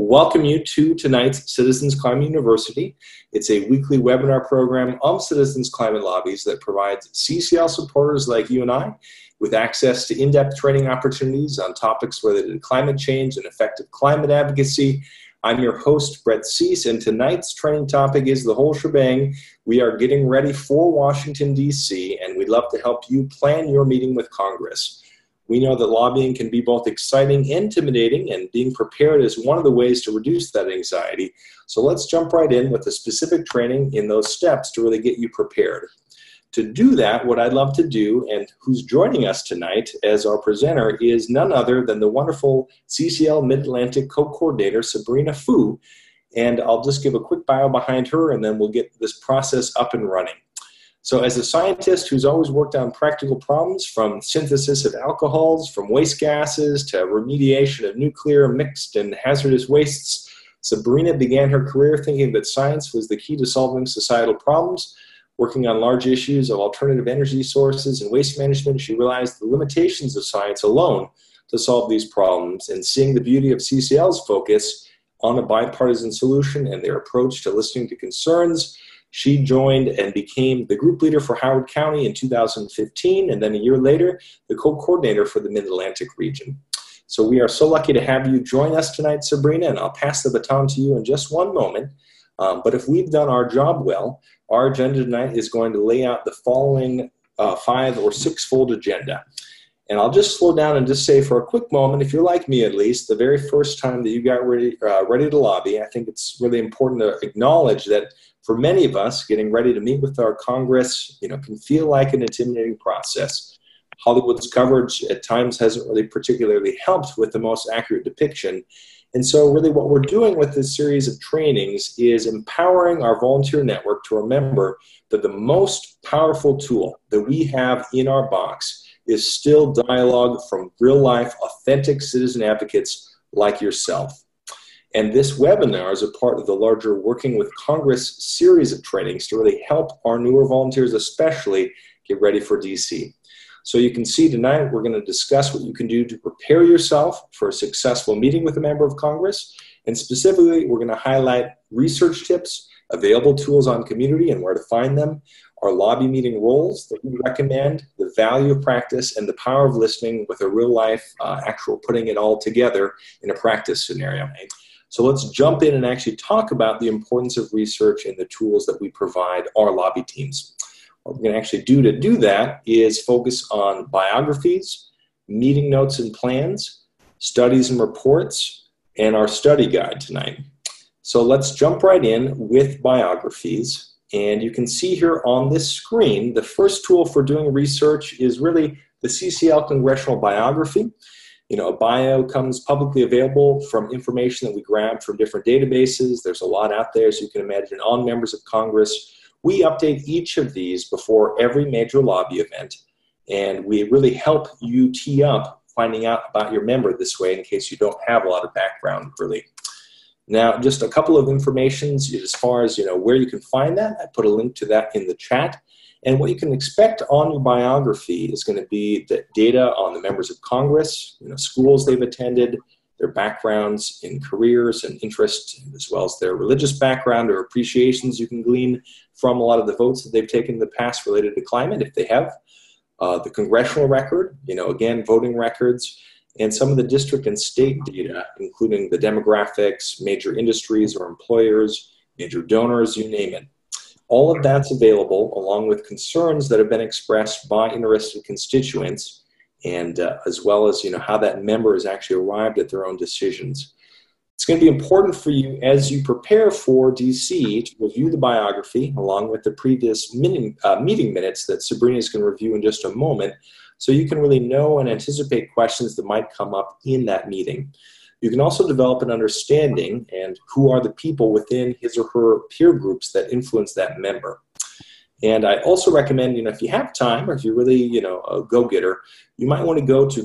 welcome you to tonight's Citizens Climate University. It's a weekly webinar program of Citizens Climate Lobbies that provides CCL supporters like you and I with access to in-depth training opportunities on topics related to climate change and effective climate advocacy. I'm your host, Brett Cease, and tonight's training topic is the whole shebang. We are getting ready for Washington, D.C., and we'd love to help you plan your meeting with Congress. We know that lobbying can be both exciting and intimidating, and being prepared is one of the ways to reduce that anxiety. So let's jump right in with the specific training in those steps to really get you prepared. To do that, what I'd love to do, and who's joining us tonight as our presenter, is none other than the wonderful CCL Mid-Atlantic Co-Coordinator, Sabrina Fu. And I'll just give a quick bio behind her, and then we'll get this process up and running. So as a scientist who's always worked on practical problems, from synthesis of alcohols, from waste gases, to remediation of nuclear, mixed, and hazardous wastes, Sabrina began her career thinking that science was the key to solving societal problems. Working on large issues of alternative energy sources and waste management, she realized the limitations of science alone to solve these problems, and seeing the beauty of CCL's focus on a bipartisan solution and their approach to listening to concerns, she joined and became the group leader for Howard County in 2015, and then a year later, the co-coordinator for the Mid-Atlantic region. So we are so lucky to have you join us tonight, Sabrina, and I'll pass the baton to you in just one moment. But if we've done our job well, our agenda tonight is going to lay out the following 5 or 6-fold agenda. And I'll just slow down and just say for a quick moment, if you're like me at least, the very first time that you got ready to lobby, I think it's really important to acknowledge that for many of us, getting ready to meet with our Congress, can feel like an intimidating process. Hollywood's coverage at times hasn't really particularly helped with the most accurate depiction. And so really what we're doing with this series of trainings is empowering our volunteer network to remember that the most powerful tool that we have in our box is still dialogue from real-life, authentic citizen advocates like yourself. And this webinar is a part of the larger Working with Congress series of trainings to really help our newer volunteers especially get ready for DC. So you can see tonight we're going to discuss what you can do to prepare yourself for a successful meeting with a member of Congress. And specifically, we're going to highlight research tips, available tools on Community and where to find them, our lobby meeting roles that we recommend, the value of practice, and the power of listening with a real-life actual putting it all together in a practice scenario. So let's jump in and actually talk about the importance of research and the tools that we provide our lobby teams. What we're going to actually do to do that is focus on biographies, meeting notes and plans, studies and reports, and our study guide tonight. So let's jump right in with biographies. And you can see here on this screen, the first tool for doing research is really the CCL Congressional Biography. A bio comes publicly available from information that we grabbed from different databases. There's a lot out there, as you can imagine, on members of Congress. We update each of these before every major lobby event, and we really help you tee up finding out about your member this way in case you don't have a lot of background, really. Now, just a couple of informations as far as where you can find that. I put a link to that in the chat. And what you can expect on your biography is going to be the data on the members of Congress, schools they've attended, their backgrounds in careers and interests, as well as their religious background or appreciations you can glean from a lot of the votes that they've taken in the past related to climate, if they have. The congressional record, again, voting records, and some of the district and state data, including the demographics, major industries or employers, major donors, you name it. All of that's available along with concerns that have been expressed by interested constituents, and as well as how that member has actually arrived at their own decisions. It's going to be important for you as you prepare for DC to review the biography along with the previous meeting minutes that Sabrina is going to review in just a moment, so you can really know and anticipate questions that might come up in that meeting. You can also develop an understanding and who are the people within his or her peer groups that influence that member. And I also recommend, if you have time or if you're really, a go-getter, you might want to go to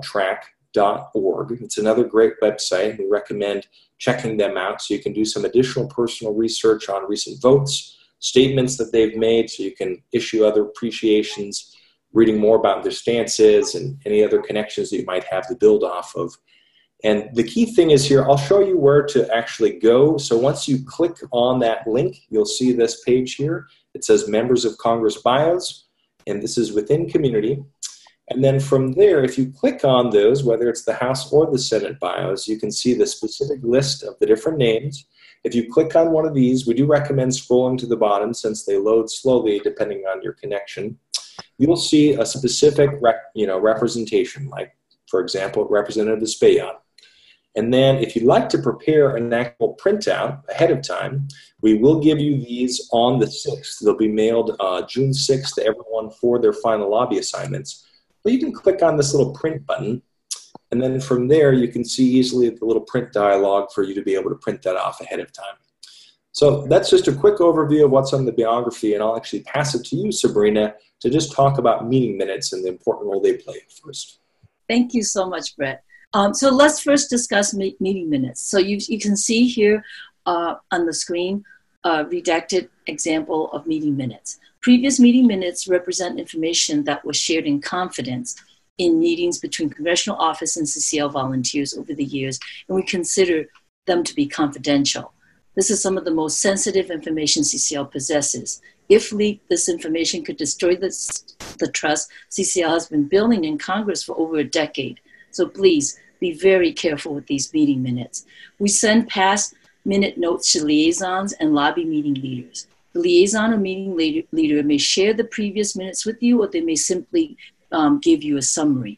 govtrack.org. It's another great website. We recommend checking them out so you can do some additional personal research on recent votes, statements that they've made, so you can issue other appreciations, reading more about their stances and any other connections that you might have to build off of. And the key thing is here, I'll show you where to actually go. So once you click on that link, you'll see this page here. It says Members of Congress Bios, and this is within Community. And then from there, if you click on those, whether it's the House or the Senate bios, you can see the specific list of the different names. If you click on one of these, we do recommend scrolling to the bottom since they load slowly depending on your connection. You'll see a specific representation, like, for example, Representative Espaillat. And then if you'd like to prepare an actual printout ahead of time, we will give you these on the 6th. They'll be mailed June 6th to everyone for their final lobby assignments. But you can click on this little print button, and then from there you can see easily the little print dialog for you to be able to print that off ahead of time. So that's just a quick overview of what's on the biography, and I'll actually pass it to you, Sabrina, to just talk about meeting minutes and the important role they play first. Thank you so much, Brett. So let's first discuss meeting minutes. So you can see here on the screen a redacted example of meeting minutes. Previous meeting minutes represent information that was shared in confidence in meetings between Congressional Office and CCL volunteers over the years, and we consider them to be confidential. This is some of the most sensitive information CCL possesses. If leaked, this information could destroy the trust CCL has been building in Congress for over a decade. So please be very careful with these meeting minutes. We send past minute notes to liaisons and lobby meeting leaders. The liaison or meeting leader may share the previous minutes with you, or they may simply give you a summary.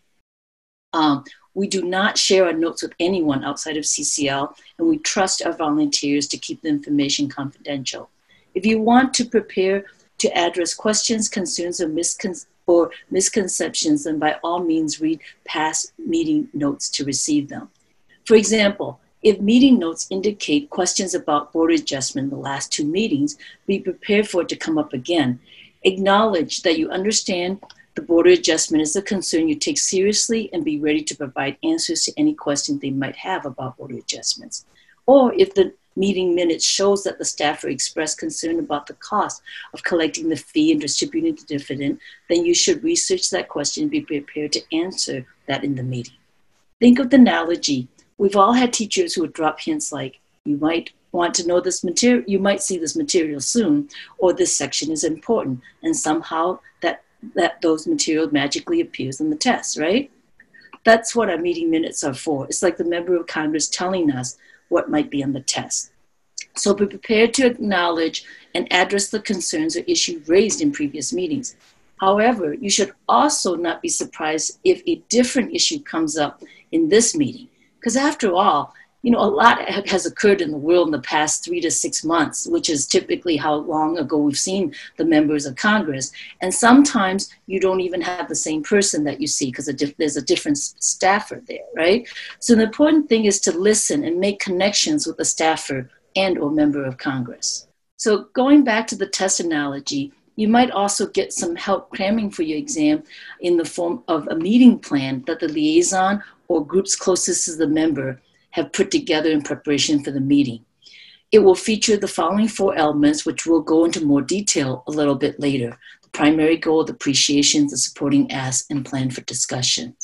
We do not share our notes with anyone outside of CCL, and we trust our volunteers to keep the information confidential. If you want to prepare to address questions, concerns, or misconceptions, then by all means read past meeting notes to receive them. For example, if meeting notes indicate questions about border adjustment in the last 2 meetings, be prepared for it to come up again. Acknowledge that you understand the border adjustment is a concern you take seriously, and be ready to provide answers to any questions they might have about border adjustments. Or if the meeting minutes shows that the staffer expressed concern about the cost of collecting the fee and distributing the dividend, then you should research that question and be prepared to answer that in the meeting. Think of the analogy. We've all had teachers who would drop hints like, you might want to know this material, you might see this material soon, or this section is important, and somehow that those material magically appears in the test, right? That's what our meeting minutes are for. It's like the member of Congress telling us what might be on the test. So be prepared to acknowledge and address the concerns or issues raised in previous meetings. However, you should also not be surprised if a different issue comes up in this meeting. Because after all, a lot has occurred in the world in the past 3 to 6 months, which is typically how long ago we've seen the members of Congress. And sometimes you don't even have the same person that you see because there's a different staffer there, right? So the important thing is to listen and make connections with the staffer and or member of Congress. So going back to the test analogy, you might also get some help cramming for your exam in the form of a meeting plan that the liaison or groups closest to the member have put together in preparation for the meeting. It will feature the following 4 elements, which we'll go into more detail a little bit later: the primary goal, the appreciations, the supporting ask, and plan for discussion.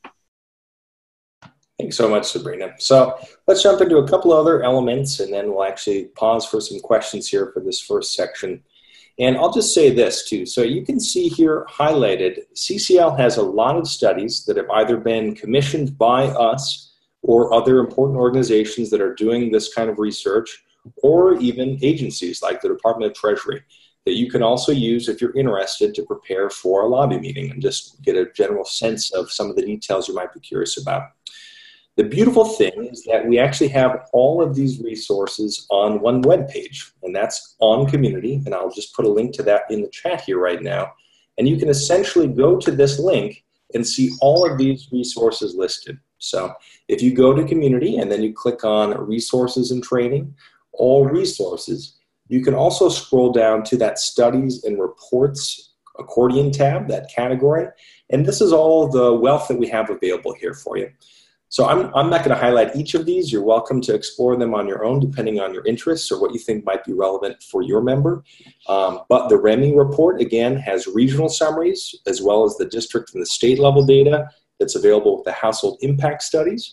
Thanks so much, Sabrina. So let's jump into a couple other elements, and then we'll actually pause for some questions here for this first section. And I'll just say this too. So you can see here highlighted, CCL has a lot of studies that have either been commissioned by us or other important organizations that are doing this kind of research, or even agencies like the Department of Treasury that you can also use if you're interested to prepare for a lobby meeting and just get a general sense of some of the details you might be curious about. The beautiful thing is that we actually have all of these resources on one web page, and that's on Community, and I'll just put a link to that in the chat here right now. And you can essentially go to this link and see all of these resources listed. So if you go to Community and then you click on Resources and Training, all resources, you can also scroll down to that Studies and Reports accordion tab, that category, and this is all the wealth that we have available here for you. So I'm not going to highlight each of these. You're welcome to explore them on your own depending on your interests or what you think might be relevant for your member. But the REMI report, again, has regional summaries as well as the district and the state level data that's available with the household impact studies.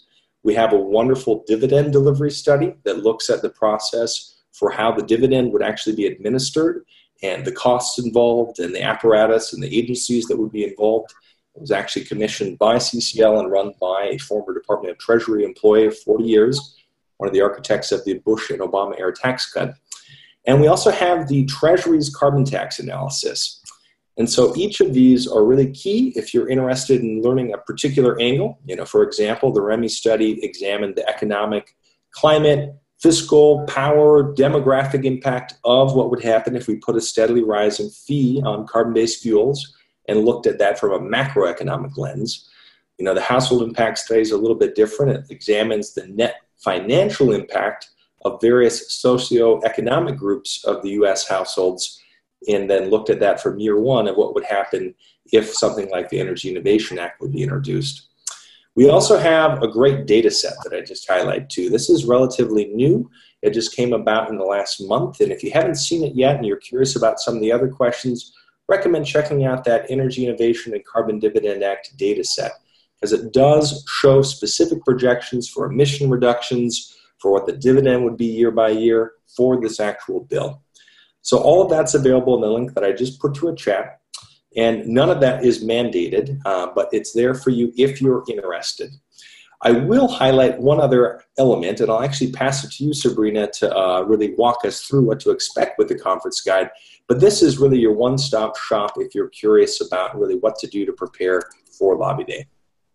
We have a wonderful dividend delivery study that looks at the process for how the dividend would actually be administered and the costs involved and the apparatus and the agencies that would be involved. It was actually commissioned by CCL and run by a former Department of Treasury employee of 40 years, one of the architects of the Bush and Obama era tax cut. And we also have the Treasury's carbon tax analysis. And so each of these are really key if you're interested in learning a particular angle. For example, the REMI study examined the economic, climate, fiscal, power, demographic impact of what would happen if we put a steadily rising fee on carbon-based fuels and looked at that from a macroeconomic lens. The household impact study is a little bit different. It examines the net financial impact of various socioeconomic groups of the U.S. households, and then looked at that from year one of what would happen if something like the Energy Innovation Act would be introduced. We also have a great data set that I just highlight too. This is relatively new. It just came about in the last month, and if you haven't seen it yet and you're curious about some of the other questions, recommend checking out that Energy Innovation and Carbon Dividend Act data set, because it does show specific projections for emission reductions, for what the dividend would be year by year for this actual bill. So all of that's available in the link that I just put to a chat, and none of that is mandated, but it's there for you if you're interested. I will highlight one other element, and I'll actually pass it to you, Sabrina, to really walk us through what to expect with the conference guide. But this is really your one-stop shop if you're curious about really what to do to prepare for Lobby Day.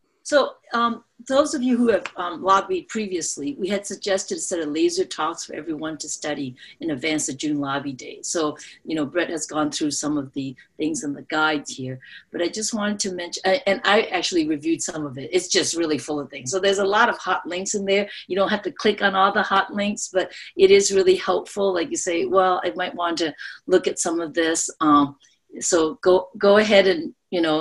So those of you who have lobbied previously, we had suggested a set of laser talks for everyone to study in advance of June Lobby Day. So, Brett has gone through some of the things in the guides here, but I just wanted to mention, and I actually reviewed some of it. It's just really full of things. So there's a lot of hot links in there. You don't have to click on all the hot links, but it is really helpful. Like you say, well, I might want to look at some of this. So go ahead and,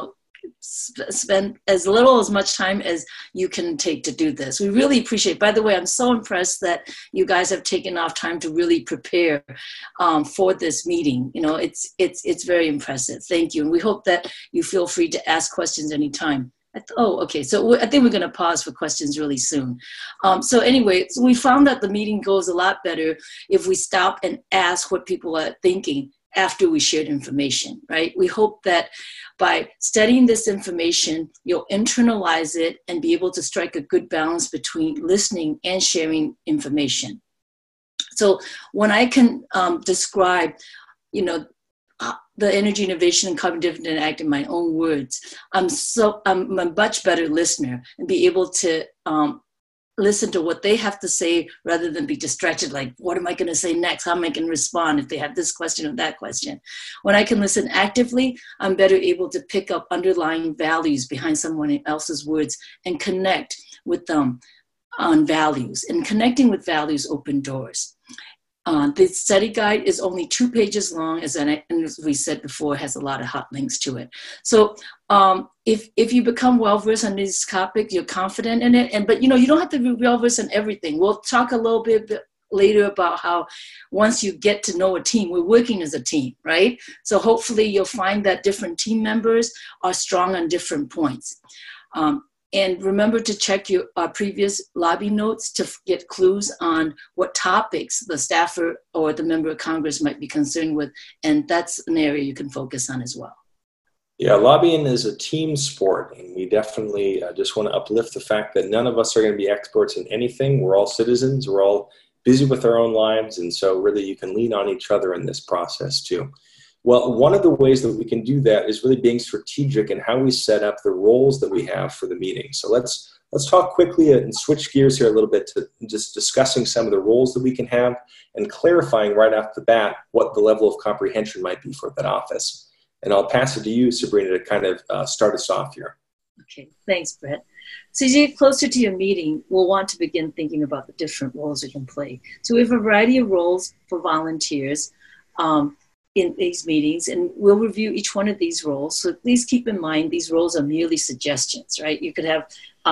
spend as much time as you can take to do this. We really appreciate. By the way, I'm so impressed that you guys have taken off time to really prepare for this meeting. It's very impressive. Thank you, and we hope that you feel free to ask questions anytime. Okay. So I think we're going to pause for questions really soon. So anyway, we found that the meeting goes a lot better if we stop and ask what people are thinking after we shared information, right? We hope that by studying this information, you'll internalize it and be able to strike a good balance between listening and sharing information. So when I can describe, the Energy Innovation and Carbon Dividend Act in my own words, I'm a much better listener and be able to listen to what they have to say rather than be distracted, like, what am I going to say next? How am I going to respond if they have this question or that question? When I can listen actively, I'm better able to pick up underlying values behind someone else's words and connect with them on values. And connecting with values open doors. The study guide is only 2 pages long, and as we said before, has a lot of hot links to it. So if you become well-versed on this topic, you're confident in it, but you don't have to be well-versed in everything. We'll talk a little bit later about how once you get to know a team, we're working as a team, right? So hopefully you'll find that different team members are strong on different points. And remember to check your previous lobby notes to get clues on what topics the staffer or the member of Congress might be concerned with. And that's an area you can focus on as well. Yeah, lobbying is a team sport. And we definitely just want to uplift the fact that none of us are going to be experts in anything. We're all citizens. We're all busy with our own lives. And so really you can lean on each other in this process too. Well, one of the ways that we can do that is really being strategic in how we set up the roles that we have for the meeting. So let's talk quickly and switch gears here a little bit to just discussing some of the roles that we can have and clarifying right off the bat what the level of comprehension might be for that office. And I'll pass it to you, Sabrina, to kind of start us off here. Okay, thanks, Brett. So as you get closer to your meeting, we'll want to begin thinking about the different roles we can play. So we have a variety of roles for volunteers in these meetings, and we'll review each one of these roles. So please keep in mind these roles are merely suggestions, right? You could have,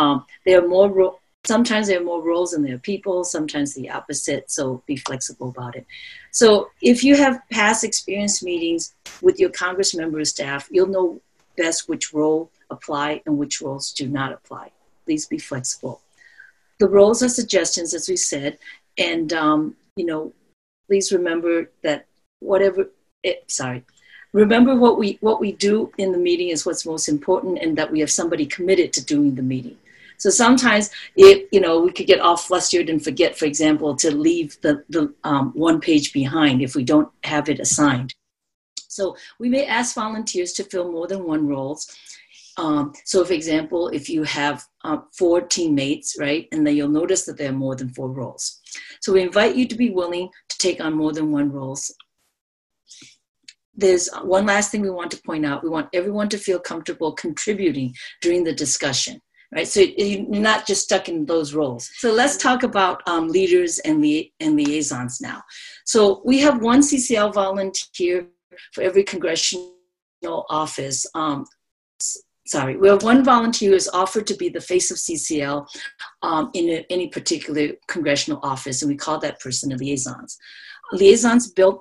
sometimes there are more roles than there are people, sometimes the opposite, so be flexible about it. So if you have past experience meetings with your Congress member staff, you'll know best which role apply and which roles do not apply. Please be flexible. the roles are suggestions, as we said, and please remember that remember what we do in the meeting is what's most important, and that we have somebody committed to doing the meeting. So sometimes we could get all flustered and forget, for example, to leave the one page behind if we don't have it assigned. So we may ask volunteers to fill more than one roles. So for example, if you have 4 teammates, right, and then you'll notice that there are more than 4 roles. So we invite you to be willing to take on more than one roles. There's one last thing we want to point out. We want everyone to feel comfortable contributing during the discussion, right? So you're not just stuck in those roles. So let's talk about leaders and liaisons now. So we have one CCL volunteer for every congressional office. We have one volunteer who is offered to be the face of CCL in any particular congressional office, and we call that person a liaisons. Liaisons built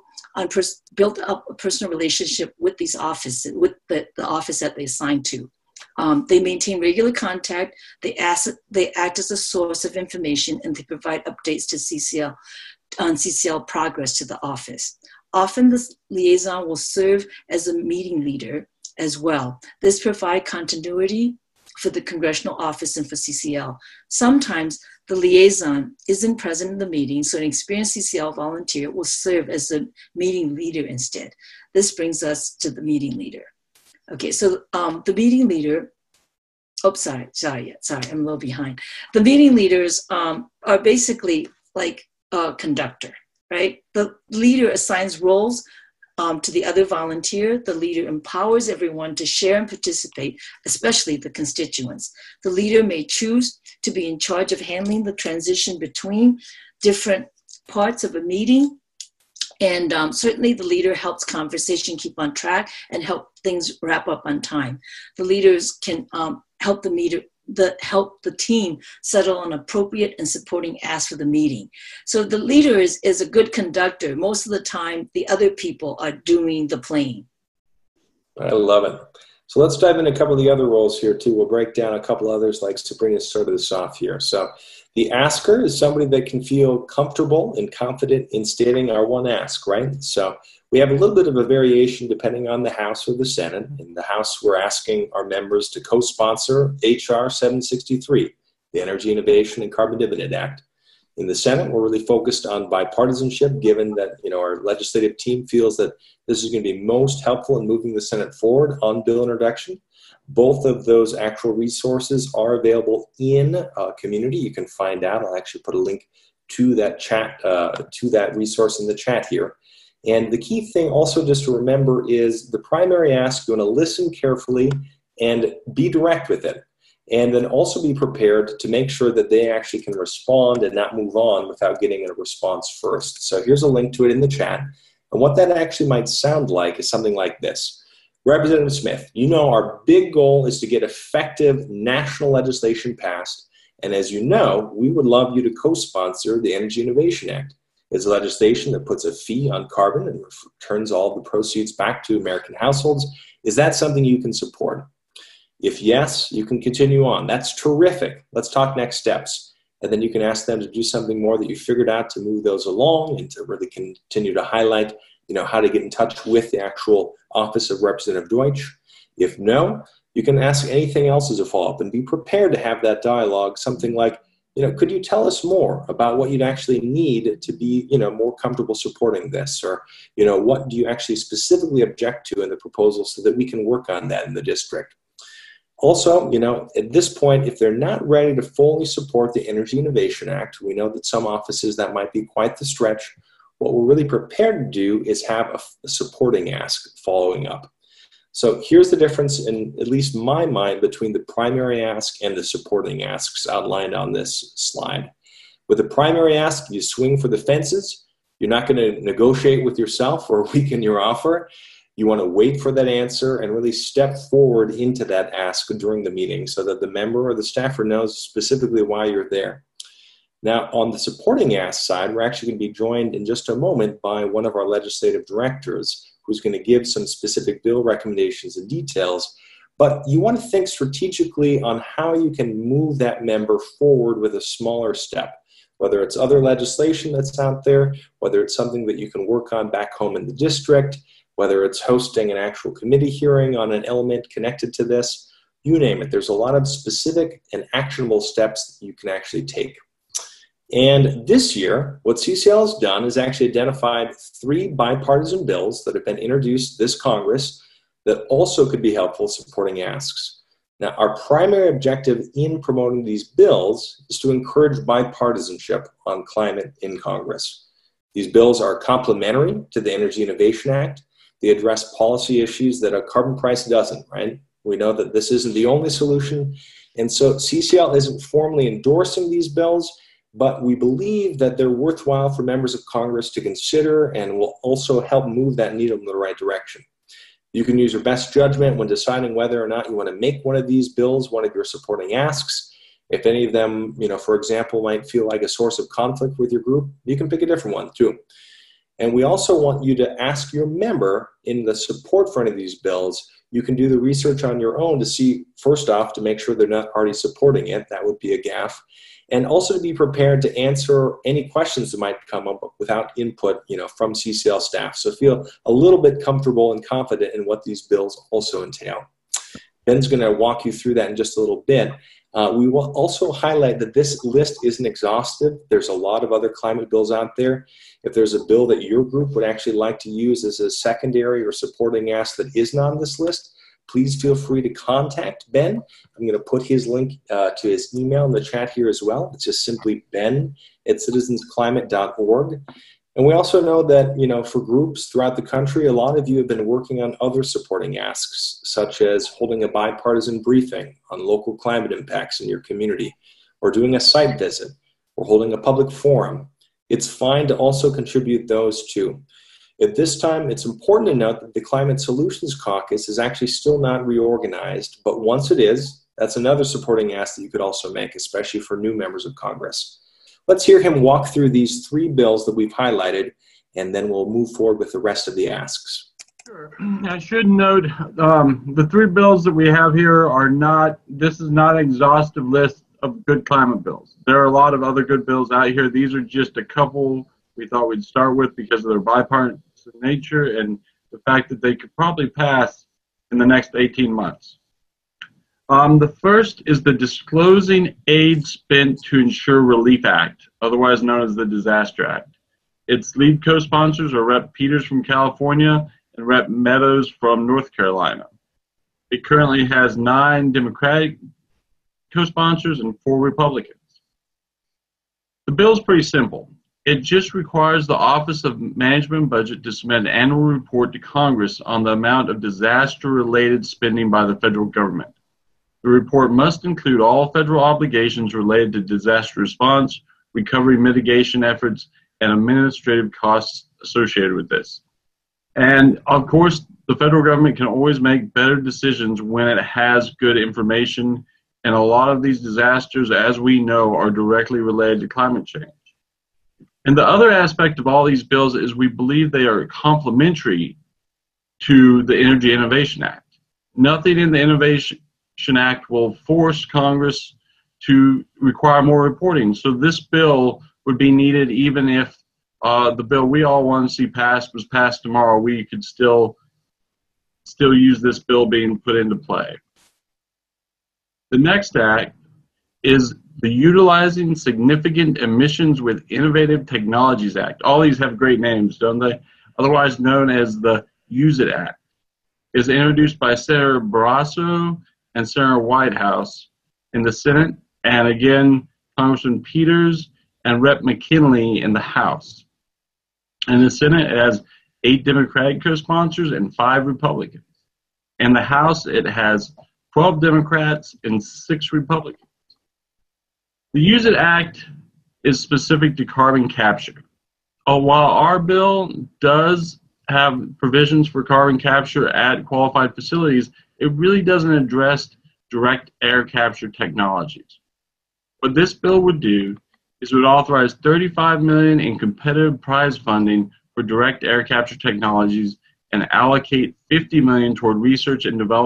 up a personal relationship with these offices, with the office that they assign to. They maintain regular contact, they act as a source of information, and they provide updates to CCL on CCL progress to the office. Often the liaison will serve as a meeting leader as well. This provides continuity for the congressional office and for CCL. Sometimes the liaison isn't present in the meeting, so an experienced CCL volunteer will serve as the meeting leader instead. This brings us to the meeting leader. Okay, so the meeting leader, sorry, I'm a little behind. The meeting leaders are basically like a conductor, right? The leader assigns roles to the other volunteer. The leader empowers everyone to share and participate, especially the constituents. The leader may choose to be in charge of handling the transition between different parts of a meeting. And certainly the leader helps conversation keep on track and help things wrap up on time. The leaders can help the team settle on appropriate and supporting asks for the meeting. So the leader is a good conductor. Most of the time, the other people are doing the playing. I love it. So let's dive into a couple of the other roles here too. We'll break down a couple others like to bring us sort of this off here. So the asker is somebody that can feel comfortable and confident in stating our one ask, right? So we have a little bit of a variation depending on the House or the Senate. In the House, we're asking our members to co-sponsor H.R. 763, the Energy Innovation and Carbon Dividend Act. In the Senate, we're really focused on bipartisanship, given that our legislative team feels that this is going to be most helpful in moving the Senate forward on bill introduction. Both of those actual resources are available in Community. You can find out. I'll actually put a link to that chat, to that resource in the chat here. And the key thing also just to remember is the primary ask, you want to listen carefully and be direct with it. And then also be prepared to make sure that they actually can respond and not move on without getting a response first. So here's a link to it in the chat. And what that actually might sound like is something like this. Representative Smith, our big goal is to get effective national legislation passed. And as you know, we would love you to co-sponsor the Energy Innovation Act. It's legislation that puts a fee on carbon and returns all the proceeds back to American households. Is that something you can support? If yes, you can continue on. That's terrific. Let's talk next steps. And then you can ask them to do something more that you figured out to move those along and to really continue to highlight, how to get in touch with the actual office of Representative Deutsch. If no, you can ask anything else as a follow-up and be prepared to have that dialogue, something like, could you tell us more about what you'd actually need to be, more comfortable supporting this? Or, what do you actually specifically object to in the proposal so that we can work on that in the district? Also, at this point, if they're not ready to fully support the Energy Innovation Act, we know that some offices that might be quite the stretch. What we're really prepared to do is have a supporting ask following up. So here's the difference in at least my mind between the primary ask and the supporting asks outlined on this slide. With the primary ask, you swing for the fences. You're not going to negotiate with yourself or weaken your offer. You want to wait for that answer and really step forward into that ask during the meeting so that the member or the staffer knows specifically why you're there. Now, on the supporting ask side, we're actually going to be joined in just a moment by one of our legislative directors who's going to give some specific bill recommendations and details. But you want to think strategically on how you can move that member forward with a smaller step, whether it's other legislation that's out there, whether it's something that you can work on back home in the district, whether it's hosting an actual committee hearing on an element connected to this, you name it. There's a lot of specific and actionable steps that you can actually take. And this year, what CCL has done is actually identified 3 bipartisan bills that have been introduced this Congress that also could be helpful supporting asks. Now, our primary objective in promoting these bills is to encourage bipartisanship on climate in Congress. These bills are complementary to the Energy Innovation Act. They address policy issues that a carbon price doesn't, right? We know that this isn't the only solution. And so CCL isn't formally endorsing these bills, but we believe that they're worthwhile for members of Congress to consider and will also help move that needle in the right direction. You can use your best judgment when deciding whether or not you want to make one of these bills one of your supporting asks. If any of them, for example, might feel like a source of conflict with your group, you can pick a different one too. And we also want you to ask your member in the support for any of these bills. You can do the research on your own to see, first off, to make sure they're not already supporting it. That would be a gaffe. And also to be prepared to answer any questions that might come up without input, from CCL staff. So feel a little bit comfortable and confident in what these bills also entail. Ben's going to walk you through that in just a little bit. We will also highlight that this list isn't exhaustive. There's a lot of other climate bills out there. If there's a bill that your group would actually like to use as a secondary or supporting ask that isn't on this list, please feel free to contact Ben. I'm going to put his link to his email in the chat here as well. It's just simply ben@citizensclimate.org. And we also know that, for groups throughout the country, a lot of you have been working on other supporting asks, such as holding a bipartisan briefing on local climate impacts in your community, or doing a site visit, or holding a public forum. It's fine to also contribute those too. At this time, it's important to note that the Climate Solutions Caucus is actually still not reorganized, but once it is, that's another supporting ask that you could also make, especially for new members of Congress. Let's hear him walk through these 3 bills that we've highlighted, and then we'll move forward with the rest of the asks. Sure. I should note the 3 bills that we have here this is not an exhaustive list of good climate bills. There are a lot of other good bills out here. These are just a couple we thought we'd start with because of their bipartisan nature and the fact that they could probably pass in the next 18 months. The first is the Disclosing Aid Spent to Ensure Relief Act, otherwise known as the Disaster Act. Its lead co-sponsors are Rep. Peters from California and Rep. Meadows from North Carolina. It currently has 9 Democratic co-sponsors and 4 Republicans. The bill is pretty simple. It just requires the Office of Management and Budget to submit an annual report to Congress on the amount of disaster-related spending by the federal government. The report must include all federal obligations related to disaster response, recovery mitigation efforts, and administrative costs associated with this. And of course, the federal government can always make better decisions when it has good information, and a lot of these disasters, as we know, are directly related to climate change. And the other aspect of all these bills is we believe they are complementary to the Energy Innovation Act. Nothing in the Innovation Act will force Congress to require more reporting. So this bill would be needed even if the bill we all want to see passed was passed tomorrow. We could still use this bill being put into play. The next act is the Utilizing Significant Emissions with Innovative Technologies Act. All these have great names, don't they? Otherwise known as the Use It Act. It's introduced by Senator Barrasso and Senator Whitehouse in the Senate, and again, Congressman Peters and Rep. McKinley in the House. In the Senate, it has 8 Democratic co-sponsors and 5 Republicans. In the House, it has 12 Democrats and 6 Republicans. The Use It Act is specific to carbon capture. While our bill does have provisions for carbon capture at qualified facilities, it really doesn't address direct air capture technologies. What this bill would do is it would authorize $35 million in competitive prize funding for direct air capture technologies and allocate $50 million toward research and development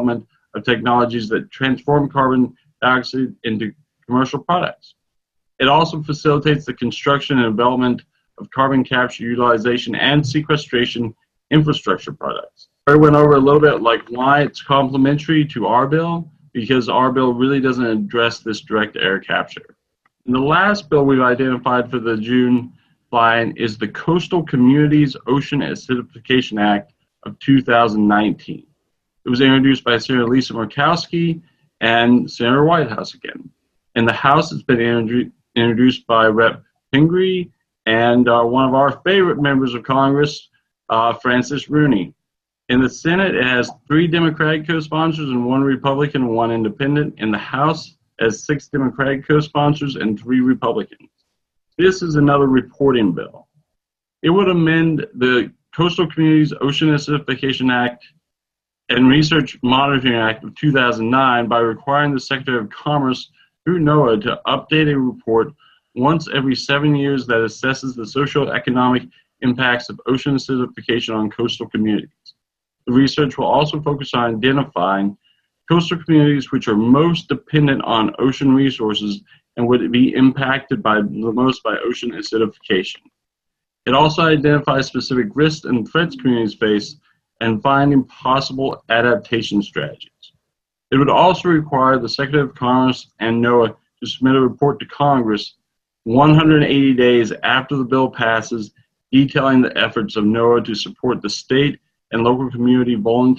of technologies that transform carbon dioxide into commercial products. It also facilitates the construction and development of carbon capture, utilization, and sequestration infrastructure products. I went over a little bit like why it's complementary to our bill, because our bill really doesn't address this direct air capture. And the last bill we've identified for the June fly-in is the Coastal Communities Ocean Acidification Act of 2019. It was introduced by Senator Lisa Murkowski and Senator Whitehouse again. In the House, it's been introduced by Rep. Pingree and one of our favorite members of Congress, Francis Rooney. In the Senate, it has 3 Democratic co-sponsors and 1 Republican and 1 independent. In the House, it has 6 Democratic co-sponsors and 3 Republicans. This is another reporting bill. It would amend the Coastal Communities Ocean Acidification Act and Research Monitoring Act of 2009 by requiring the Secretary of Commerce through NOAA to update a report once every 7 years that assesses the social economic impacts of ocean acidification on coastal communities. The research will also focus on identifying coastal communities which are most dependent on ocean resources and would be impacted the most by ocean acidification. It also identifies specific risks and threats communities face and finding possible adaptation strategies. It would also require the Secretary of Commerce and NOAA to submit a report to Congress 180 days after the bill passes, detailing the efforts of NOAA to support the state and local community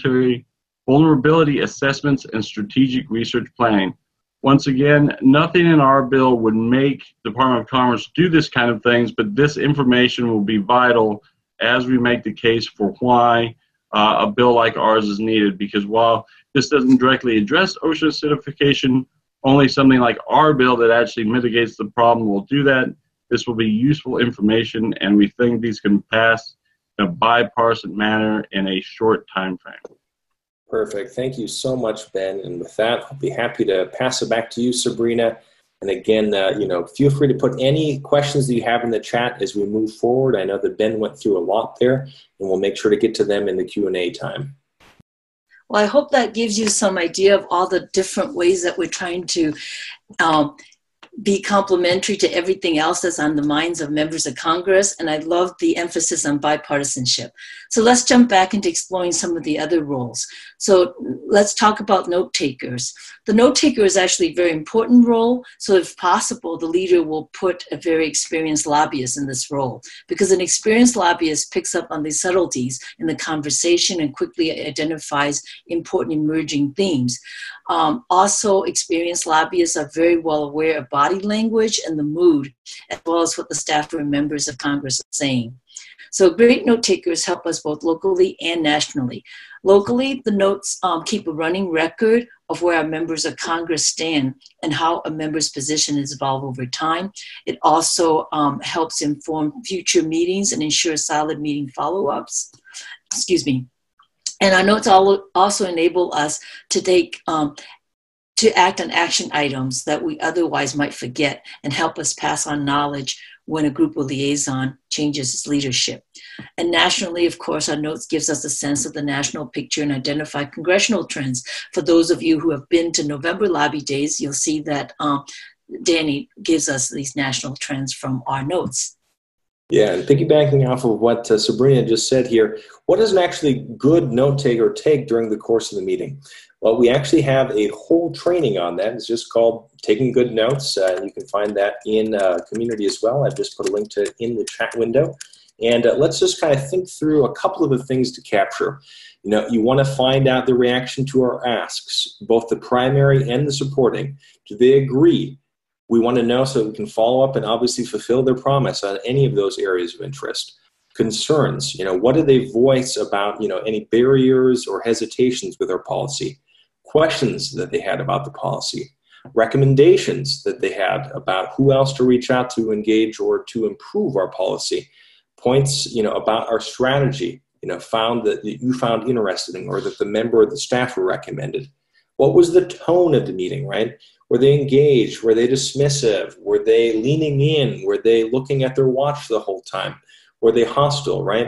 vulnerability assessments and strategic research planning. Once again, nothing in our bill would make the Department of Commerce do this kind of things, but this information will be vital as we make the case for why a bill like ours is needed, because while this doesn't directly address ocean acidification, only something like our bill that actually mitigates the problem will do that. This will be useful information, and we think these can pass in a bipartisan manner in a short time frame. Perfect. Thank you so much, Ben. And with that, I'll be happy to pass it back to you, Sabrina. And again, feel free to put any questions that you have in the chat as we move forward. I know that Ben went through a lot there, and we'll make sure to get to them in the Q&A time. Well, I hope that gives you some idea of all the different ways that we're trying to be complementary to everything else that's on the minds of members of Congress. And I love the emphasis on bipartisanship. So let's jump back into exploring some of the other roles. So let's talk about note takers. The note taker is actually a very important role. So if possible, the leader will put a very experienced lobbyist in this role, because an experienced lobbyist picks up on the subtleties in the conversation and quickly identifies important emerging themes. Also, experienced lobbyists are very well aware of body language and the mood, as well as what the staffer and members of Congress are saying. So great note takers help us both locally and nationally. Locally, the notes keep a running record of where our members of Congress stand and how a member's position has evolved over time. It also helps inform future meetings and ensure solid meeting follow-ups. Excuse me. And our notes also enable us to to act on action items that we otherwise might forget and help us pass on knowledge when a group of liaison changes its leadership. And nationally, of course, our notes gives us a sense of the national picture and identify congressional trends. For those of you who have been to November Lobby Days, you'll see that Danny gives us these national trends from our notes. Yeah, and piggybacking off of what Sabrina just said here, what does an actually good note taker take during the course of the meeting? Well, we actually have a whole training on that. It's just called Taking Good Notes. You can find that in community as well. I've just put a link to it in the chat window. And let's just kind of think through a couple of the things to capture. You want to find out the reaction to our asks, both the primary and the supporting. Do they agree? We want to know so we can follow up and obviously fulfill their promise on any of those areas of interest. Concerns, what do they voice about, any barriers or hesitations with our policy? Questions that they had about the policy. Recommendations that they had about who else to reach out to engage or to improve our policy. Points, about our strategy, found that you found interesting or that the member or the staffer recommended. What was the tone of the meeting, right? Were they engaged? Were they dismissive? Were they leaning in? Were they looking at their watch the whole time? Were they hostile, right?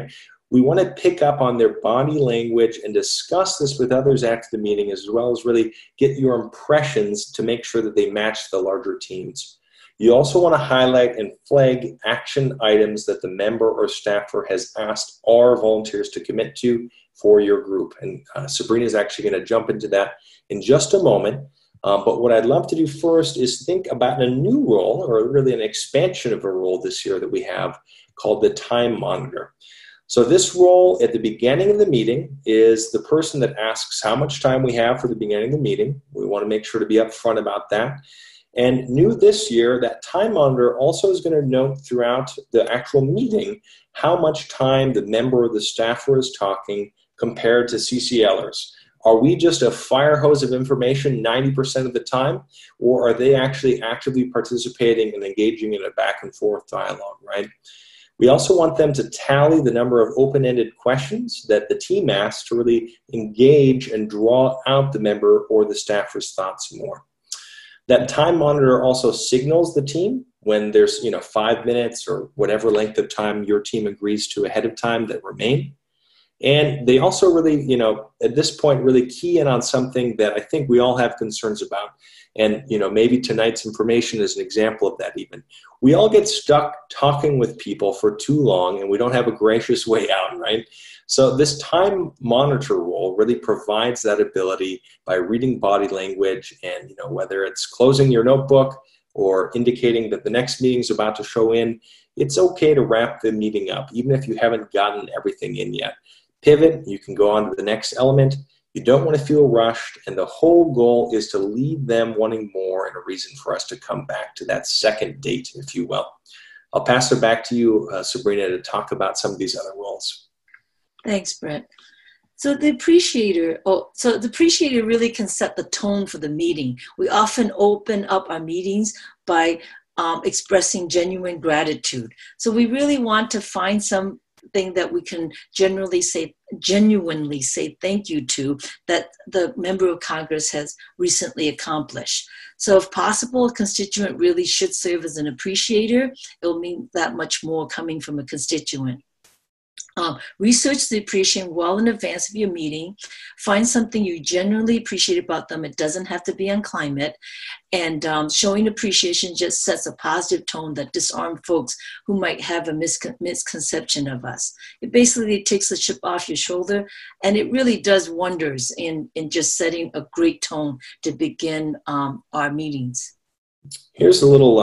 we want to pick up on their body language and discuss this with others after the meeting, as well as really get your impressions to make sure that they match the larger teams. You also want to highlight and flag action items that the member or staffer has asked our volunteers to commit to for your group. And Sabrina is actually going to jump into that in just a moment. But what I'd love to do first is think about a new role, or really an expansion of a role this year that we have, called the time monitor. So this role at the beginning of the meeting is the person that asks how much time we have for the beginning of the meeting. We want to make sure to be upfront about that. And new this year, that time monitor also is going to note throughout the actual meeting how much time the member or the staffer is talking compared to CCLers. Are we just a fire hose of information 90% of the time, or are they actually actively participating and engaging in a back and forth dialogue, right? We also want them to tally the number of open-ended questions that the team asks to really engage and draw out the member or the staffer's thoughts more. That time monitor also signals the team when there's 5 minutes or whatever length of time your team agrees to ahead of time that remain. And they also really, at this point, really key in on something that I think we all have concerns about. And, maybe tonight's information is an example of that even. We all get stuck talking with people for too long and we don't have a gracious way out, right? So this time monitor role really provides that ability by reading body language and, whether it's closing your notebook or indicating that the next meeting is about to show in, it's okay to wrap the meeting up, even if you haven't gotten everything in yet. Pivot, you can go on to the next element. You don't want to feel rushed, and the whole goal is to leave them wanting more and a reason for us to come back to that second date, if you will. I'll pass it back to you, Sabrina, to talk about some of these other roles. Thanks, Brett. So the appreciator really can set the tone for the meeting. We often open up our meetings by expressing genuine gratitude. So we really want to find something that we can genuinely say thank you to, that the member of Congress has recently accomplished. So if possible, a constituent really should serve as an appreciator. It will mean that much more coming from a constituent. Research the appreciation well in advance of your meeting. Find something you genuinely appreciate about them. It doesn't have to be on climate. And showing appreciation just sets a positive tone that disarms folks who might have a misconception of us. It basically takes the chip off your shoulder, and it really does wonders in just setting a great tone to begin our meetings. Here's a little,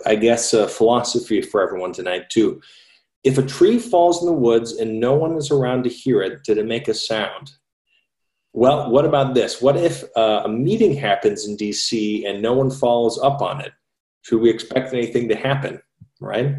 philosophy for everyone tonight, too. If a tree falls in the woods and no one is around to hear it, did it make a sound? Well, what about this? What if a meeting happens in DC and no one follows up on it? Should we expect anything to happen, right?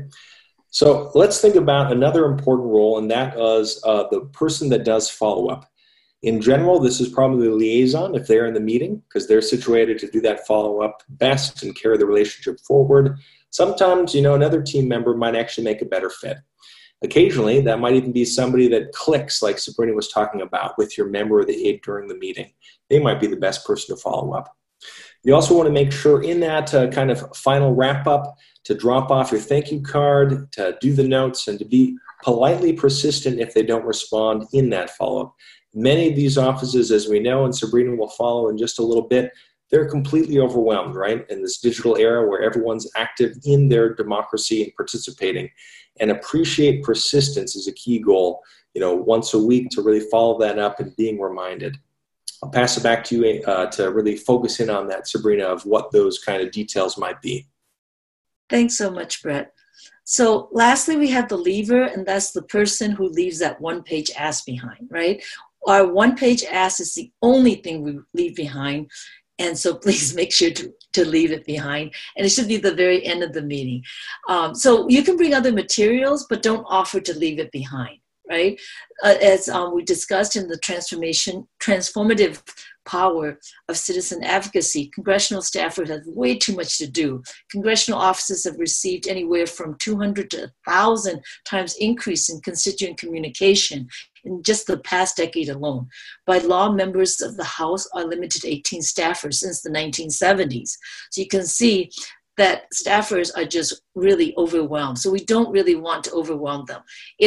So let's think about another important role, and that is the person that does follow up. In general, this is probably the liaison if they're in the meeting, because they're situated to do that follow-up best and carry the relationship forward. Sometimes, another team member might actually make a better fit. Occasionally, that might even be somebody that clicks, like Sabrina was talking about, with your member or the aide during the meeting. They might be the best person to follow up. You also want to make sure in that kind of final wrap-up to drop off your thank you card, to do the notes, and to be politely persistent if they don't respond in that follow-up. Many of these offices, as we know, and Sabrina will follow in just a little bit, they're completely overwhelmed, right? In this digital era where everyone's active in their democracy and participating. And appreciate persistence is a key goal, once a week to really follow that up and being reminded. I'll pass it back to you to really focus in on that, Sabrina, of what those kind of details might be. Thanks so much, Brett. So lastly, we have the leaver, and that's the person who leaves that one-page ask behind, right? Our one-page ask is the only thing we leave behind. And so please make sure to leave it behind. And it should be the very end of the meeting. So you can bring other materials, but don't offer to leave it behind, right? As we discussed in the transformative power of citizen advocacy, congressional staffers have way too much to do. Congressional offices have received anywhere from 200 to 1,000 times increase in constituent communication in just the past decade alone. By law, members of the House are limited to 18 staffers since the 1970s. So you can see that staffers are just really overwhelmed. So we don't really want to overwhelm them. If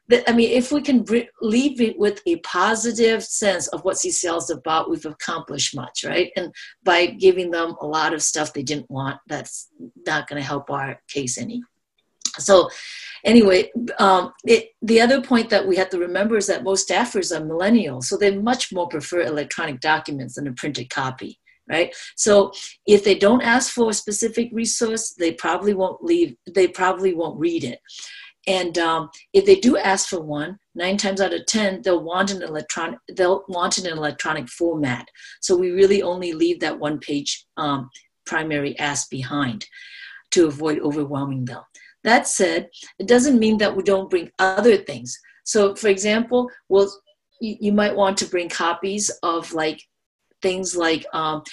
I mean, if we can leave it with a positive sense of what CCL is about, we've accomplished much, right? And by giving them a lot of stuff they didn't want, that's not going to help our case any. So anyway, the other point that we have to remember is that most staffers are millennials, so they much more prefer electronic documents than a printed copy, right? So if they don't ask for a specific resource, they probably won't read it. And if they do ask for one, 9 times out of 10, they'll want an electronic format. So we really only leave that one page primary ask behind to avoid overwhelming them. That said, it doesn't mean that we don't bring other things. So for example, you might want to bring copies of things like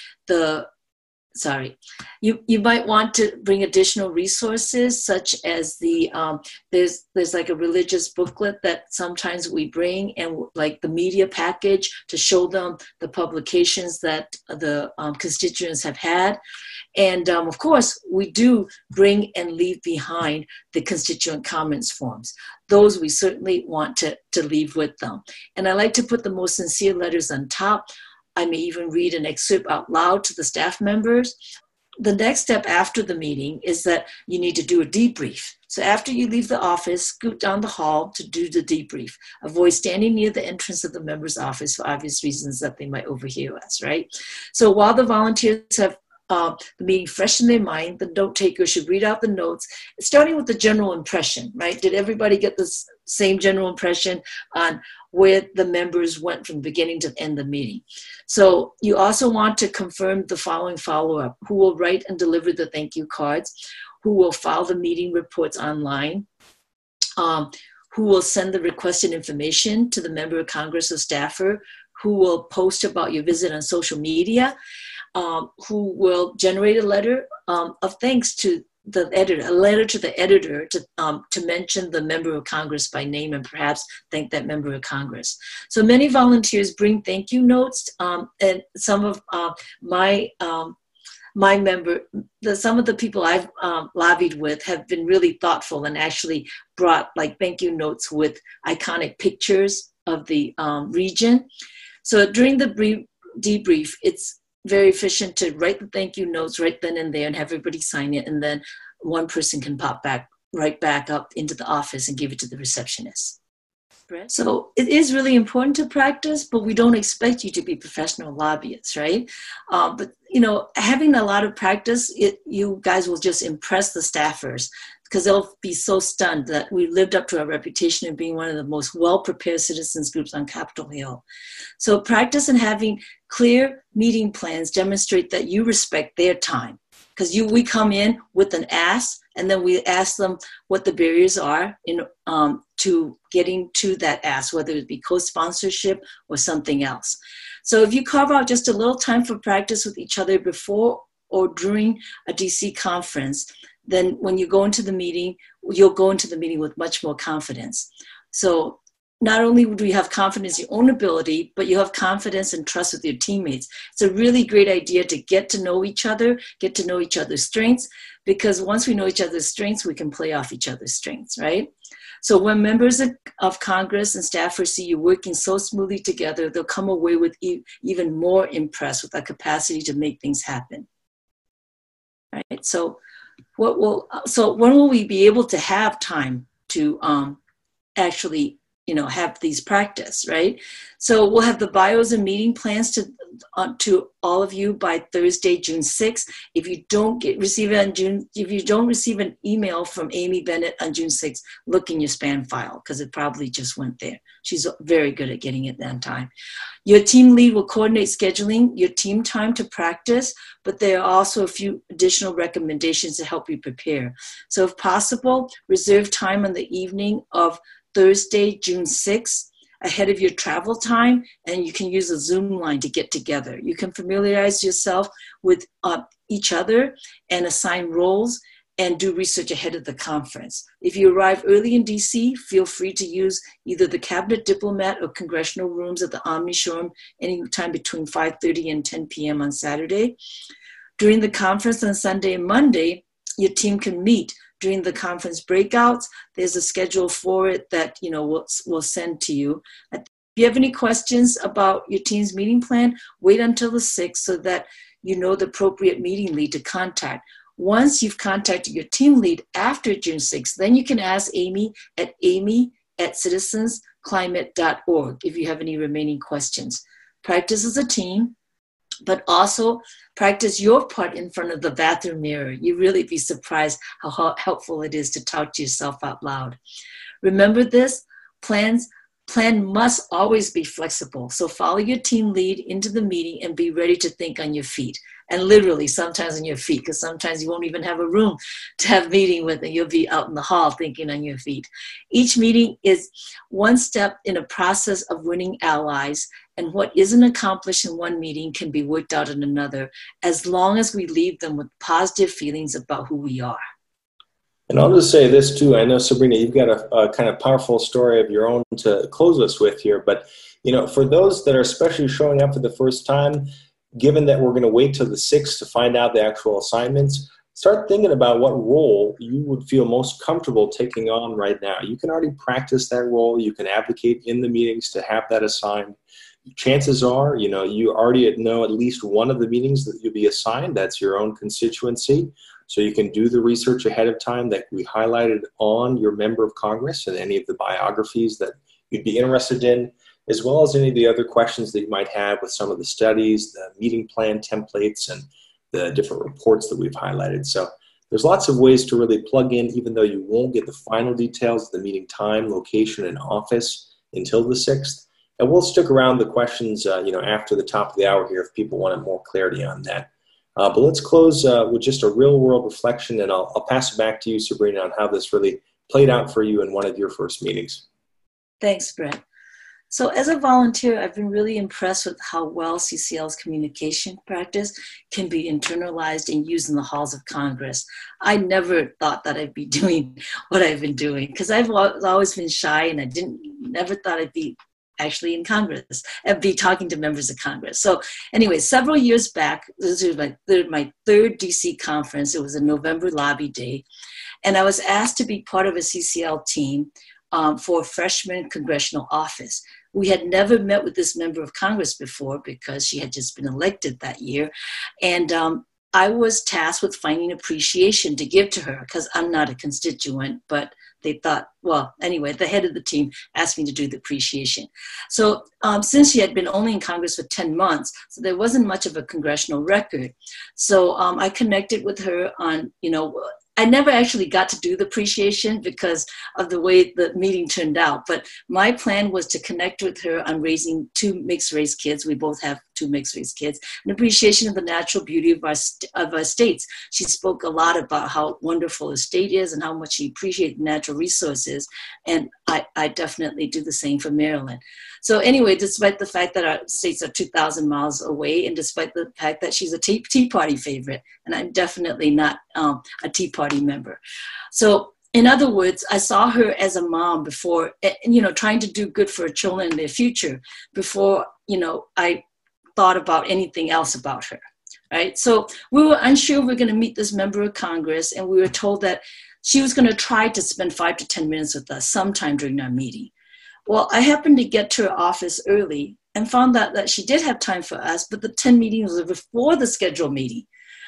you might want to bring additional resources, such as there's like a religious booklet that sometimes we bring, and like the media package to show them the publications that the constituents have had. And of course, we do bring and leave behind the constituent comments forms. Those we certainly want to leave with them. And I like to put the most sincere letters on top. I may even read an excerpt out loud to the staff members. The next step after the meeting is that you need to do a debrief. So after you leave the office, scoot down the hall to do the debrief. Avoid standing near the entrance of the member's office for obvious reasons that they might overhear us, right? So while the volunteers have the meeting fresh in their mind, the note taker should read out the notes, starting with the general impression, right? Did everybody get the same general impression on where the members went from beginning to end the meeting? So you also want to confirm the following follow-up: who will write and deliver the thank you cards, who will file the meeting reports online, who will send the requested information to the member of Congress or staffer, who will post about your visit on social media, who will generate a letter of thanks to the editor, a letter to the editor to mention the member of Congress by name and perhaps thank that member of Congress. So many volunteers bring thank you notes, and some of some of the people I've lobbied with have been really thoughtful and actually brought like thank you notes with iconic pictures of the region. So during the debrief, it's very efficient to write the thank you notes right then and there and have everybody sign it, and then one person can pop right back up into the office and give it to the receptionist. So it is really important to practice, but we don't expect you to be professional lobbyists, right? But having a lot of practice, you guys will just impress the staffers, because they'll be so stunned that we lived up to our reputation of being one of the most well-prepared citizens groups on Capitol Hill. So practice and having clear meeting plans demonstrate that you respect their time, because we come in with an ask, and then we ask them what the barriers are to getting to that ask, whether it be co-sponsorship or something else. So if you carve out just a little time for practice with each other before or during a DC conference, then when you go into the meeting, you'll go into the meeting with much more confidence. So not only do you have confidence in your own ability, but you have confidence and trust with your teammates. It's a really great idea to get to know each other, get to know each other's strengths, because once we know each other's strengths, we can play off each other's strengths, right? So when members of Congress and staffers see you working so smoothly together, they'll come away with even more impressed with our capacity to make things happen, right? So when will we be able to have time to actually have these practice, right? So we'll have the bios and meeting plans to all of you by Thursday, June 6th. If you don't receive an email from Amy Bennett on June 6th, look in your spam file, because it probably just went there. She's very good at getting it on time. Your team lead will coordinate scheduling your team time to practice, but there are also a few additional recommendations to help you prepare. So if possible, reserve time on the evening of Thursday, June 6th, ahead of your travel time, and you can use a Zoom line to get together. You can familiarize yourself with each other and assign roles and do research ahead of the conference. If you arrive early in DC, feel free to use either the Cabinet Diplomat or Congressional rooms at the Omni Showroom anytime between 5:30 and 10 p.m. on Saturday. During the conference on Sunday and Monday, your team can meet during the conference breakouts. There's a schedule for it that, you know, we'll send to you. If you have any questions about your team's meeting plan, wait until the 6th so that you know the appropriate meeting lead to contact. Once you've contacted your team lead after June 6th, then you can ask Amy at citizensclimate.org if you have any remaining questions. Practice as a team, but also practice your part in front of the bathroom mirror. You'd really be surprised how helpful it is to talk to yourself out loud. Remember this, plan must always be flexible. So follow your team lead into the meeting and be ready to think on your feet. And literally sometimes on your feet, because sometimes you won't even have a room to have a meeting with, and you'll be out in the hall thinking on your feet. Each meeting is one step in a process of winning allies, and what isn't accomplished in one meeting can be worked out in another, as long as we leave them with positive feelings about who we are. And I'll just say this too. I know, Sabrina, you've got a kind of powerful story of your own to close us with here. But, you know, for those that are especially showing up for the first time, given that we're going to wait till the 6th to find out the actual assignments, start thinking about what role you would feel most comfortable taking on right now. You can already practice that role. You can advocate in the meetings to have that assigned. Chances are, you know, you already know at least one of the meetings that you'll be assigned. That's your own constituency. So you can do the research ahead of time that we highlighted on your member of Congress and any of the biographies that you'd be interested in, as well as any of the other questions that you might have with some of the studies, the meeting plan templates, and the different reports that we've highlighted. So there's lots of ways to really plug in, even though you won't get the final details of the meeting time, location, and office until the 6th. And we'll stick around the questions, after the top of the hour here if people wanted more clarity on that. But let's close with just a real-world reflection, and I'll pass it back to you, Sabrina, on how this really played out for you in one of your first meetings. Thanks, Brett. So as a volunteer, I've been really impressed with how well CCL's communication practice can be internalized and used in the halls of Congress. I never thought that I'd be doing what I've been doing, because I've always been shy, and I never thought I'd be actually in Congress and be talking to members of Congress. So anyway, several years back, this was my third DC conference. It was a November lobby day. And I was asked to be part of a CCL team for a freshman congressional office. We had never met with this member of Congress before because she had just been elected that year. And I was tasked with finding appreciation to give to her, because I'm not a constituent, but they thought, well, anyway, the head of the team asked me to do the appreciation. So since she had been only in Congress for 10 months, so there wasn't much of a congressional record. So I connected with her on, I never actually got to do the appreciation because of the way the meeting turned out. But my plan was to connect with her on raising 2 mixed-race kids. We both have 2 mixed-race kids. An appreciation of the natural beauty of our states. She spoke a lot about how wonderful the state is and how much she appreciated natural resources. And I definitely do the same for Maryland. So anyway, despite the fact that our states are 2,000 miles away, and despite the fact that she's a Tea Party favorite, and I'm definitely not a Tea Party member. So in other words, I saw her as a mom before, trying to do good for her children and their future before, I thought about anything else about her, right? So we were unsure we were going to meet this member of Congress, and we were told that she was going to try to spend 5 to 10 minutes with us sometime during our meeting. Well, I happened to get to her office early and found out that she did have time for us, but the 10 meetings were before the scheduled meeting.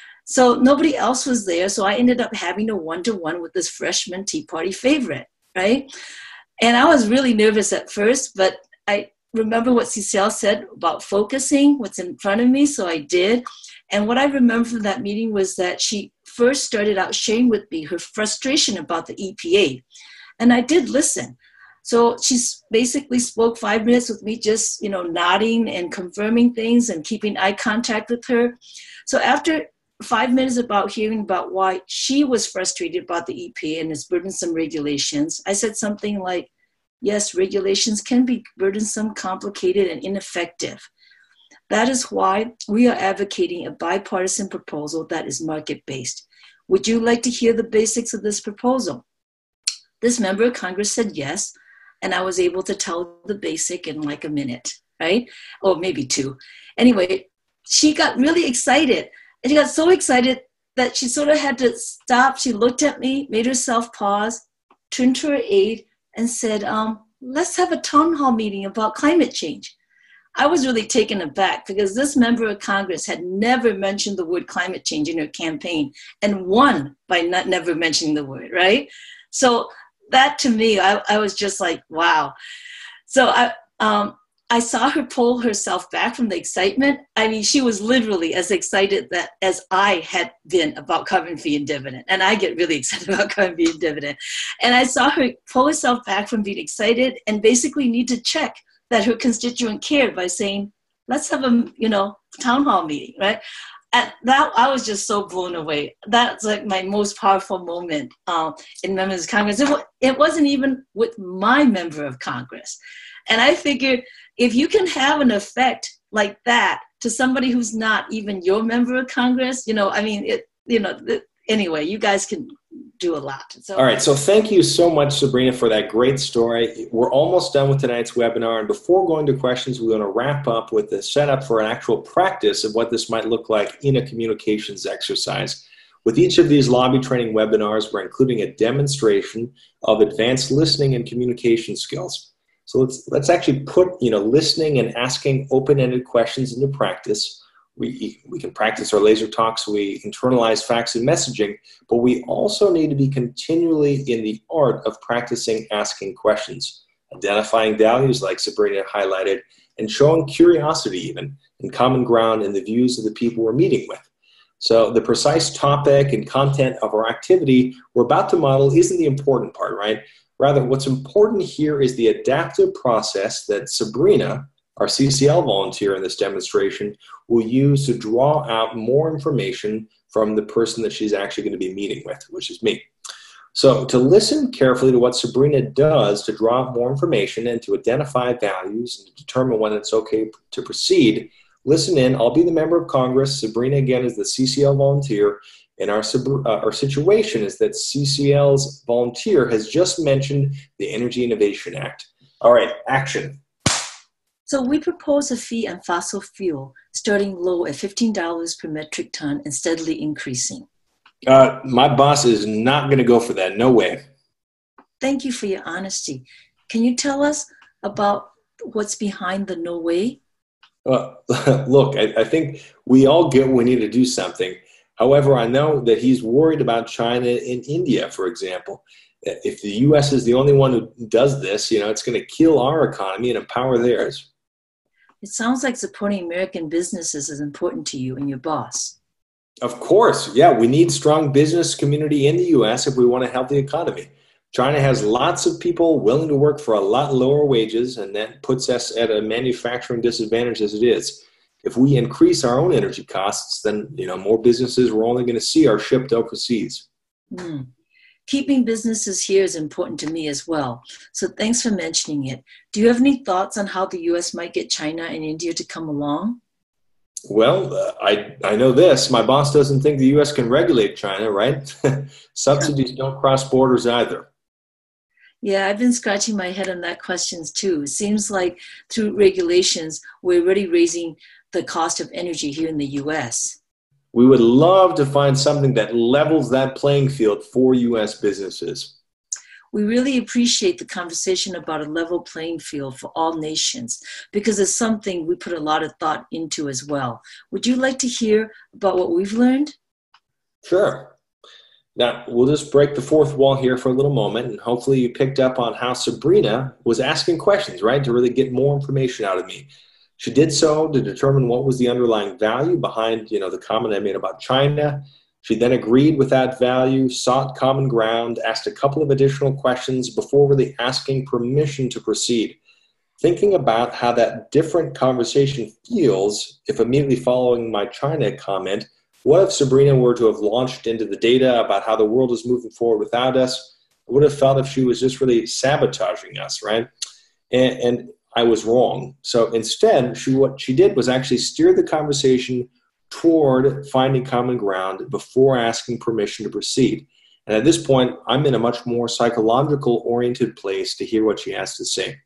So nobody else was there, so I ended up having a one-to-one with this freshman Tea Party favorite, right? And I was really nervous at first, but I remember what CCL said about focusing what's in front of me, so I did. And what I remember from that meeting was that she first started out sharing with me her frustration about the EPA. And I did listen. So she basically spoke 5 minutes with me, just, nodding and confirming things and keeping eye contact with her. So after 5 minutes about hearing about why she was frustrated about the EPA and its burdensome regulations, I said something like, yes, regulations can be burdensome, complicated, and ineffective. That is why we are advocating a bipartisan proposal that is market-based. Would you like to hear the basics of this proposal? This member of Congress said yes, and I was able to tell the basic in like a minute, right? Or maybe 2. Anyway, she got really excited. And she got so excited that she sort of had to stop. She looked at me, made herself pause, turned to her aide, and said, let's have a town hall meeting about climate change. I was really taken aback because this member of Congress had never mentioned the word climate change in her campaign and won by never mentioning the word, right? So that to me, I was just like, wow. So I saw her pull herself back from the excitement. I mean, she was literally as excited as I had been about carbon fee and dividend. And I get really excited about carbon fee and dividend. And I saw her pull herself back from being excited and basically need to check that her constituent cared by saying, let's have a, town hall meeting, right? And that, I was just so blown away. That's like my most powerful moment in members of Congress. It wasn't even with my member of Congress. And I figured if you can have an effect like that to somebody who's not even your member of Congress, anyway, you guys can do a lot. So, all right. So thank you so much, Sabrina, for that great story. We're almost done with tonight's webinar. And before going to questions, we're going to wrap up with the setup for an actual practice of what this might look like in a communications exercise. With each of these lobby training webinars, we're including a demonstration of advanced listening and communication skills. So let's actually put listening and asking open-ended questions into practice. We can practice our laser talks, we internalize facts and messaging, but we also need to be continually in the art of practicing asking questions, identifying values like Sabrina highlighted, and showing curiosity even and common ground in the views of the people we're meeting with. So the precise topic and content of our activity we're about to model isn't the important part, right? Rather, what's important here is the adaptive process that Sabrina, our CCL volunteer in this demonstration, will use to draw out more information from the person that she's actually going to be meeting with, which is me. So to listen carefully to what Sabrina does to draw out more information and to identify values and to determine when it's okay to proceed, listen in. I'll be the member of Congress. Sabrina, again, is the CCL volunteer. And our situation is that CCL's volunteer has just mentioned the Energy Innovation Act. All right, action. So we propose a fee on fossil fuel starting low at $15 per metric ton and steadily increasing. My boss is not going to go for that. No way. Thank you for your honesty. Can you tell us about what's behind the no way? Look, I think we all get we need to do something. However, I know that he's worried about China and India, for example. If the U.S. is the only one who does this, it's going to kill our economy and empower theirs. It sounds like supporting American businesses is important to you and your boss. Of course. Yeah, we need strong business community in the U.S. if we want a healthy economy. China has lots of people willing to work for a lot lower wages, and that puts us at a manufacturing disadvantage as it is. If we increase our own energy costs, then more businesses we're only going to see are shipped overseas. Keeping businesses here is important to me as well. So thanks for mentioning it. Do you have any thoughts on how the U.S. might get China and India to come along? Well, I know this. My boss doesn't think the U.S. can regulate China, right? Subsidies don't cross borders either. Yeah, I've been scratching my head on that question too. It seems like through regulations, we're already raising the cost of energy here in the U.S. We would love to find something that levels that playing field for U.S. businesses. We really appreciate the conversation about a level playing field for all nations because it's something we put a lot of thought into as well. Would you like to hear about what we've learned? Sure. Now, we'll just break the fourth wall here for a little moment, and hopefully you picked up on how Sabrina was asking questions, right, to really get more information out of me. She did so to determine what was the underlying value behind, the comment I made about China. She then agreed with that value, sought common ground, asked a couple of additional questions before really asking permission to proceed. Thinking about how that different conversation feels if immediately following my China comment, what if Sabrina were to have launched into the data about how the world is moving forward without us? I would have felt if she was just really sabotaging us, right? And I was wrong. So instead, what she did was actually steer the conversation toward finding common ground before asking permission to proceed. And at this point, I'm in a much more psychological-oriented place to hear what she has to say.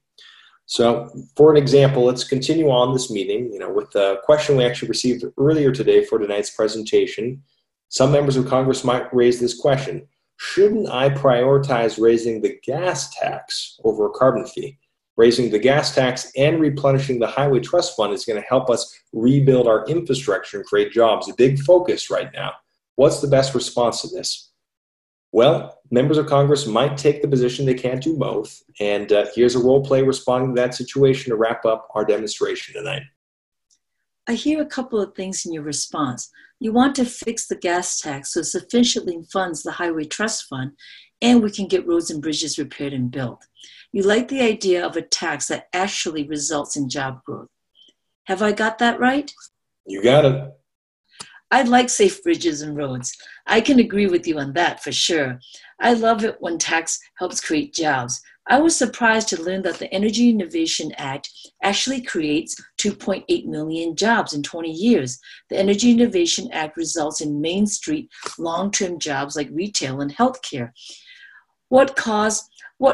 So for an example, let's continue on this meeting, with the question we actually received earlier today for tonight's presentation. Some members of Congress might raise this question: shouldn't I prioritize raising the gas tax over a carbon fee? Raising the gas tax and replenishing the Highway Trust Fund is going to help us rebuild our infrastructure and create jobs. A big focus right now. What's the best response to this? Well, members of Congress might take the position they can't do both. And here's a role play responding to that situation to wrap up our demonstration tonight. I hear a couple of things in your response. You want to fix the gas tax so it sufficiently funds the Highway Trust Fund and we can get roads and bridges repaired and built. You like the idea of a tax that actually results in job growth. Have I got that right? You got it. I'd like safe bridges and roads. I can agree with you on that for sure. I love it when tax helps create jobs. I was surprised to learn that the Energy Innovation Act actually creates 2.8 million jobs in 20 years. The Energy Innovation Act results in Main Street long-term jobs like retail and healthcare. What causes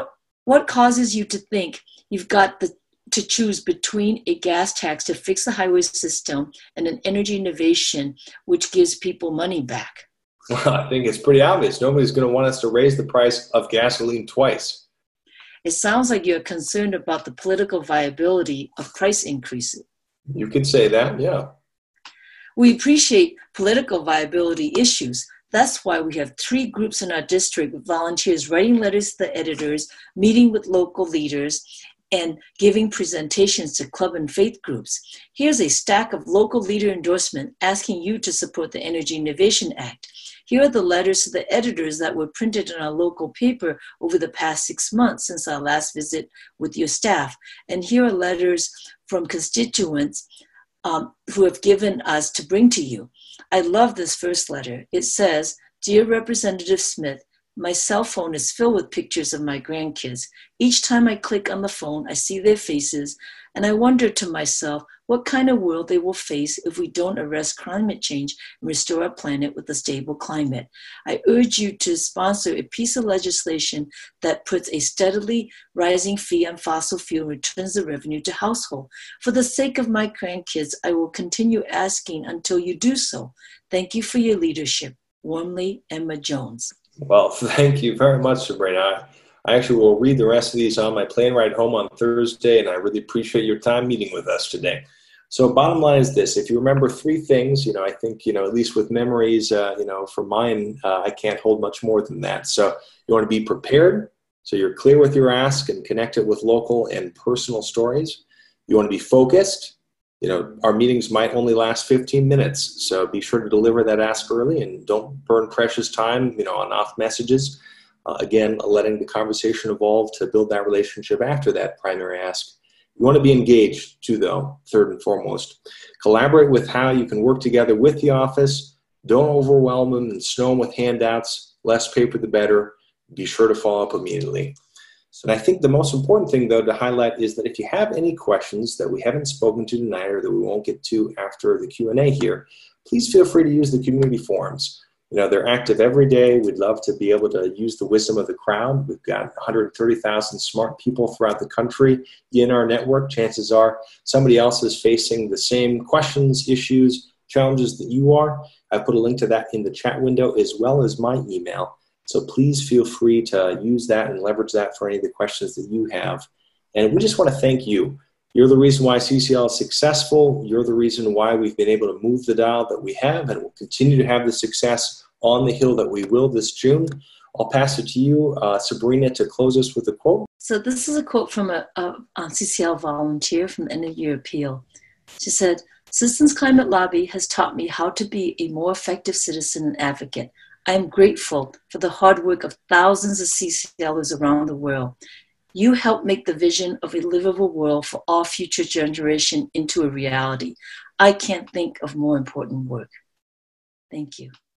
you to think you've got to choose between a gas tax to fix the highway system and an energy innovation which gives people money back? Well, I think it's pretty obvious. Nobody's going to want us to raise the price of gasoline twice. It sounds like you're concerned about the political viability of price increases. You could say that, yeah. We appreciate political viability issues. That's why we have 3 groups in our district with volunteers writing letters to the editors, meeting with local leaders, and giving presentations to club and faith groups. Here's a stack of local leader endorsement asking you to support the Energy Innovation Act. Here are the letters to the editors that were printed in our local paper over the past 6 months since our last visit with your staff. And here are letters from constituents who have given us to bring to you. I love this first letter. It says, "Dear Representative Smith, my cell phone is filled with pictures of my grandkids. Each time I click on the phone, I see their faces, and I wonder to myself what kind of world they will face if we don't arrest climate change and restore our planet with a stable climate. I urge you to sponsor a piece of legislation that puts a steadily rising fee on fossil fuel and returns the revenue to household. For the sake of my grandkids, I will continue asking until you do so. Thank you for your leadership. Warmly, Emma Jones." Well, thank you very much, Sabrina. I actually will read the rest of these on my plane ride home on Thursday, and I really appreciate your time meeting with us today. So bottom line is this: if you remember 3 things, I think, at least with memories, for mine, I can't hold much more than that. So you want to be prepared, so you're clear with your ask and connect it with local and personal stories. You want to be focused. Our meetings might only last 15 minutes, so be sure to deliver that ask early and don't burn precious time, on off messages. Again, letting the conversation evolve to build that relationship after that primary ask. You want to be engaged too, though, third and foremost. Collaborate with how you can work together with the office. Don't overwhelm them and snow them with handouts. Less paper, the better. Be sure to follow up immediately. And I think the most important thing, though, to highlight is that if you have any questions that we haven't spoken to tonight or that we won't get to after the Q&A here, please feel free to use the community forums. They're active every day. We'd love to be able to use the wisdom of the crowd. We've got 130,000 smart people throughout the country in our network. Chances are somebody else is facing the same questions, issues, challenges that you are. I put a link to that in the chat window as well as my email. So please feel free to use that and leverage that for any of the questions that you have. And we just want to thank you. You're the reason why CCL is successful. You're the reason why we've been able to move the dial that we have and will continue to have the success on the hill that we will this June. I'll pass it to you, Sabrina, to close us with a quote. So this is a quote from a CCL volunteer from the end of year appeal. She said, "Citizens Climate Lobby has taught me how to be a more effective citizen and advocate. I am grateful for the hard work of thousands of CCLers around the world. You help make the vision of a livable world for all future generations into a reality. I can't think of more important work." Thank you.